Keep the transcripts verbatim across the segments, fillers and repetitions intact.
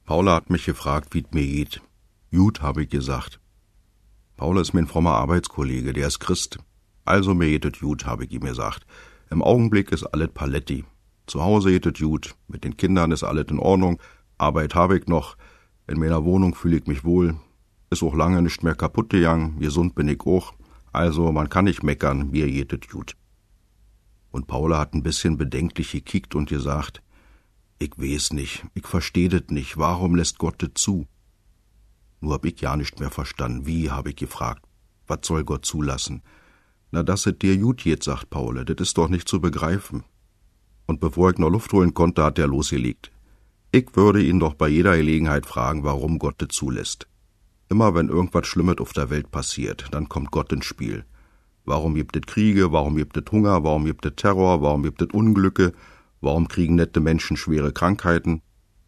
Paula hat mich gefragt, wie't mir geht. Gut, habe ich gesagt. Paula ist mein frommer Arbeitskollege, der ist Christ. Also mir geht es gut, habe ich ihm gesagt. Im Augenblick ist alles paletti. Zu Hause geht es gut, mit den Kindern ist alles in Ordnung, Arbeit habe ich noch, in meiner Wohnung fühle ich mich wohl, ist auch lange nicht mehr kaputt gegangen, gesund bin ich auch, also man kann nicht meckern, mir geht es gut. Und Paula hat ein bisschen bedenklich gekickt und gesagt, ich weiß nicht, ich versteh das nicht, warum lässt Gott das zu? Nur hab ich ja nicht mehr verstanden, wie, habe ich gefragt, was soll Gott zulassen? Na, dass es dir gut geht, sagt Paula, das ist doch nicht zu begreifen. Und bevor ich noch Luft holen konnte, hat er losgelegt. Ich würde ihn doch bei jeder Gelegenheit fragen, warum Gott das zulässt. Immer wenn irgendwas Schlimmes auf der Welt passiert, dann kommt Gott ins Spiel. Warum gibt es Kriege, warum gibt es Hunger, warum gibt es Terror, warum gibt es Unglücke, warum kriegen nette Menschen schwere Krankheiten?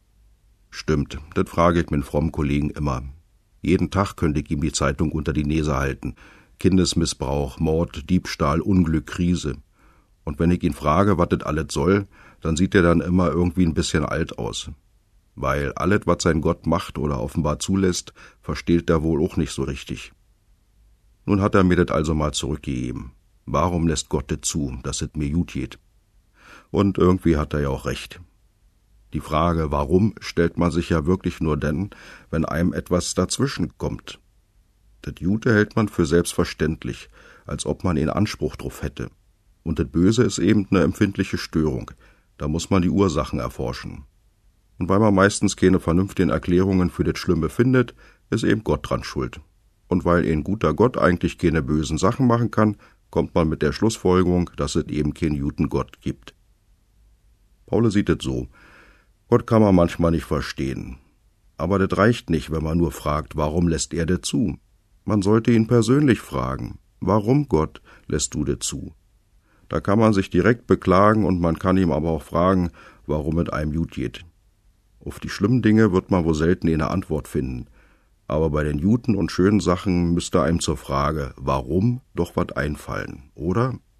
Stimmt, das frage ich meinen frommen Kollegen immer. Jeden Tag könnte ich ihm die Zeitung unter die Nase halten. Kindesmissbrauch, Mord, Diebstahl, Unglück, Krise. Und wenn ich ihn frage, was das alles soll, dann sieht er dann immer irgendwie ein bisschen alt aus. Weil alles, was sein Gott macht oder offenbar zulässt, versteht er wohl auch nicht so richtig. Nun hat er mir das also mal zurückgegeben. Warum lässt Gott das zu, dass es mir gut geht? Und irgendwie hat er ja auch recht. Die Frage, warum, stellt man sich ja wirklich nur dann, wenn einem etwas dazwischen kommt. Das Gute hält man für selbstverständlich, als ob man einen Anspruch drauf hätte. Und das Böse ist eben eine empfindliche Störung. Da muss man die Ursachen erforschen. Und weil man meistens keine vernünftigen Erklärungen für das Schlimme findet, ist eben Gott dran schuld. Und weil ein guter Gott eigentlich keine bösen Sachen machen kann, kommt man mit der Schlussfolgerung, dass es eben keinen guten Gott gibt. Paula sieht es so. Gott kann man manchmal nicht verstehen. Aber das reicht nicht, wenn man nur fragt, warum lässt er das zu? Man sollte ihn persönlich fragen. Warum, Gott, lässt du das zu? Da kann man sich direkt beklagen und man kann ihm aber auch fragen, warum es einem gut geht. Auf die schlimmen Dinge wird man wohl selten eine Antwort finden. Aber bei den guten und schönen Sachen müsste einem zur Frage, warum, doch was einfallen, oder?